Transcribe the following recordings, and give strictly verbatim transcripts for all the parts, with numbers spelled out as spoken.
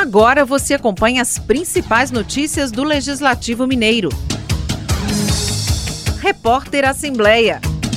Agora você acompanha as principais notícias do Legislativo Mineiro. Repórter Assembleia.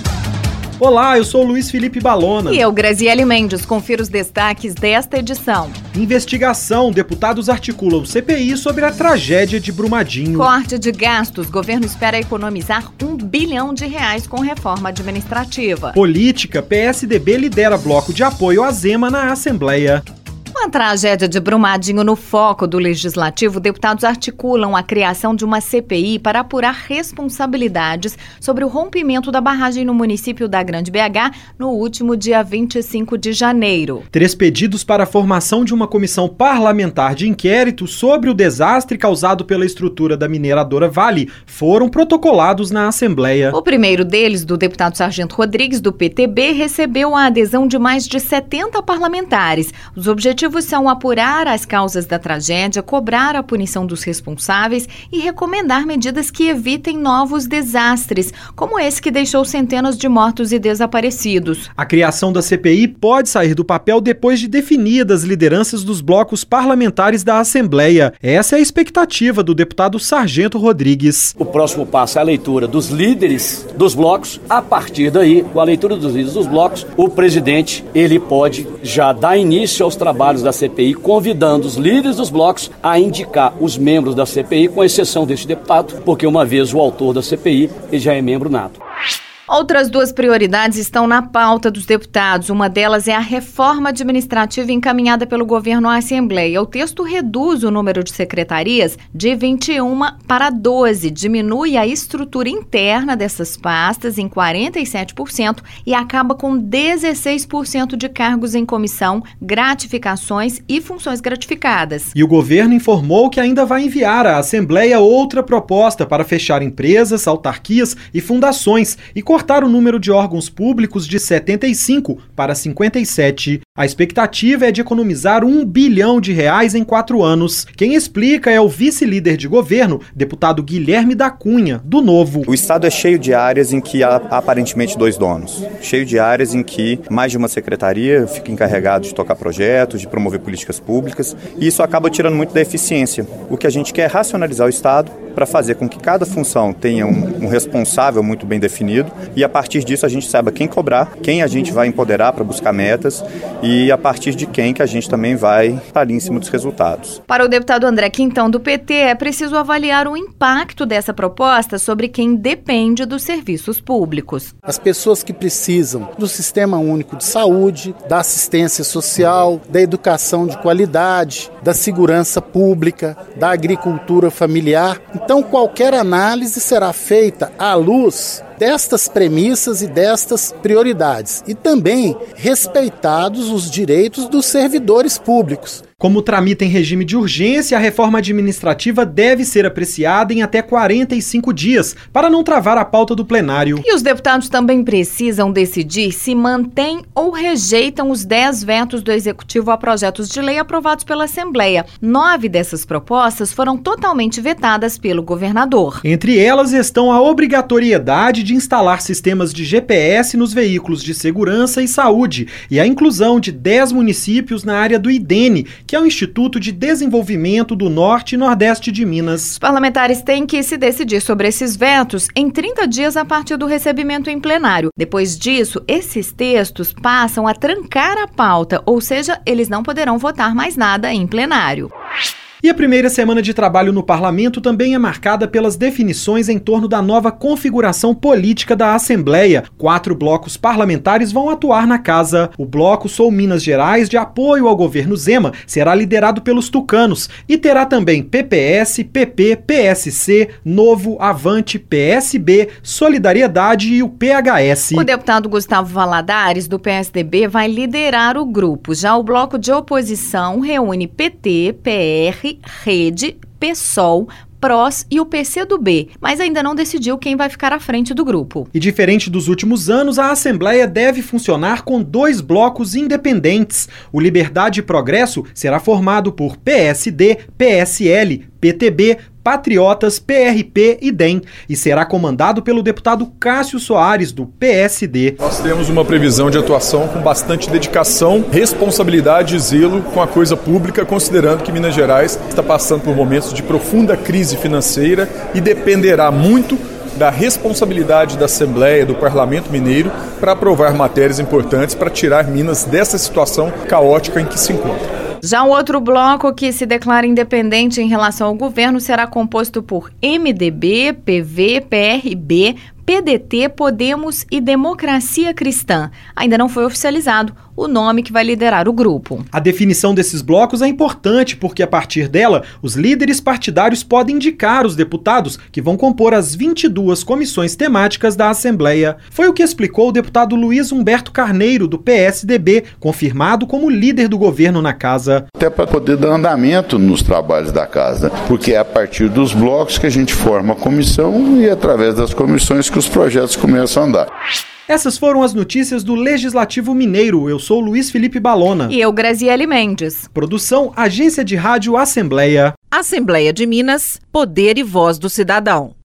Olá, eu sou o Luiz Felipe Balona. E eu, Graziele Mendes. Confira os destaques desta edição. Investigação. Deputados articulam C P I sobre a tragédia de Brumadinho. Corte de gastos. Governo espera economizar um bilhão de reais com reforma administrativa. Política. P S D B lidera bloco de apoio à Zema na Assembleia. Com a tragédia de Brumadinho no foco do Legislativo, deputados articulam a criação de uma C P I para apurar responsabilidades sobre o rompimento da barragem no município da Grande B H no último dia vinte e cinco de janeiro. Três pedidos para a formação de uma comissão parlamentar de inquérito sobre o desastre causado pela estrutura da mineradora Vale foram protocolados na Assembleia. O primeiro deles, do deputado Sargento Rodrigues, do P T B, recebeu a adesão de mais de setenta parlamentares. Os objetivos são apurar as causas da tragédia, cobrar a punição dos responsáveis e recomendar medidas que evitem novos desastres, como esse que deixou centenas de mortos e desaparecidos. A criação da C P I pode sair do papel depois de definidas lideranças dos blocos parlamentares da Assembleia. Essa é a expectativa do deputado Sargento Rodrigues. O próximo passo é a leitura dos líderes dos blocos. A partir daí, com a leitura dos líderes dos blocos, o presidente ele pode já dar início aos trabalhos da C P I, convidando os líderes dos blocos a indicar os membros da C P I, com exceção deste deputado, porque uma vez o autor da C P I, ele já é membro nato. Outras duas prioridades estão na pauta dos deputados. Uma delas é a reforma administrativa encaminhada pelo governo à Assembleia. O texto reduz o número de secretarias de vinte e uma para doze, diminui a estrutura interna dessas pastas em quarenta e sete por cento e acaba com dezesseis por cento de cargos em comissão, gratificações e funções gratificadas. E o governo informou que ainda vai enviar à Assembleia outra proposta para fechar empresas, autarquias e fundações e cortar o número de órgãos públicos de setenta e cinco para cinquenta e sete. A expectativa é de economizar um bilhão de reais em quatro anos. Quem explica é o vice-líder de governo, deputado Guilherme da Cunha, do Novo. O Estado é cheio de áreas em que há aparentemente dois donos. Cheio de áreas em que mais de uma secretaria fica encarregado de tocar projetos, de promover políticas públicas, e isso acaba tirando muito da eficiência. O que a gente quer é racionalizar o Estado para fazer com que cada função tenha um, um responsável muito bem definido e a partir disso a gente saiba quem cobrar, quem a gente vai empoderar para buscar metas e a partir de quem que a gente também vai estar ali em cima dos resultados. Para o deputado André Quintão, do P T, é preciso avaliar o impacto dessa proposta sobre quem depende dos serviços públicos. As pessoas que precisam do Sistema Único de Saúde, da assistência social, da educação de qualidade, da segurança pública, da agricultura familiar. Então, qualquer análise será feita à luz destas premissas e destas prioridades e também respeitados os direitos dos servidores públicos. Como tramita em regime de urgência, a reforma administrativa deve ser apreciada em até quarenta e cinco dias, para não travar a pauta do plenário. E os deputados também precisam decidir se mantêm ou rejeitam os dez vetos do Executivo a projetos de lei aprovados pela Assembleia. Nove dessas propostas foram totalmente vetadas pelo governador. Entre elas estão a obrigatoriedade de instalar sistemas de G P S nos veículos de segurança e saúde e a inclusão de dez municípios na área do IDENE, que é o Instituto de Desenvolvimento do Norte e Nordeste de Minas. Os parlamentares têm que se decidir sobre esses vetos em trinta dias a partir do recebimento em plenário. Depois disso, esses textos passam a trancar a pauta, ou seja, eles não poderão votar mais nada em plenário. E a primeira semana de trabalho no parlamento também é marcada pelas definições em torno da nova configuração política da Assembleia. Quatro blocos parlamentares vão atuar na casa. O bloco Sul Minas Gerais, de apoio ao governo Zema, será liderado pelos tucanos e terá também P P S, P P, P S C, Novo, Avante, P S B, Solidariedade e o P H S. O deputado Gustavo Valadares, do P S D B, vai liderar o grupo. Já o bloco de oposição reúne P T, P R, Rede, PSOL, P R O S e o P C do B, mas ainda não decidiu quem vai ficar à frente do grupo. E diferente dos últimos anos, a Assembleia deve funcionar com dois blocos independentes. O Liberdade e Progresso será formado por P S D, P S L, P T B, Patriotas, P R P e D E M e será comandado pelo deputado Cássio Soares, do P S D. Nós temos uma previsão de atuação com bastante dedicação, responsabilidade e zelo com a coisa pública, considerando que Minas Gerais está passando por momentos de profunda crise financeira e dependerá muito da responsabilidade da Assembleia, do Parlamento Mineiro, para aprovar matérias importantes para tirar Minas dessa situação caótica em que se encontra. Já o outro bloco que se declara independente em relação ao governo será composto por M D B, P V, P R B, P D T, Podemos e Democracia Cristã. Ainda não foi oficializado o nome que vai liderar o grupo. A definição desses blocos é importante porque, a partir dela, os líderes partidários podem indicar os deputados que vão compor as vinte e duas comissões temáticas da Assembleia. Foi o que explicou o deputado Luiz Humberto Carneiro, do P S D B, confirmado como líder do governo na casa. Até para poder dar andamento nos trabalhos da casa, porque é a partir dos blocos que a gente forma a comissão e através das comissões que os projetos começam a andar. Essas foram as notícias do Legislativo Mineiro. Eu sou Luiz Felipe Balona. E eu, Graziele Mendes. Produção, Agência de Rádio Assembleia. Assembleia de Minas, Poder e Voz do Cidadão.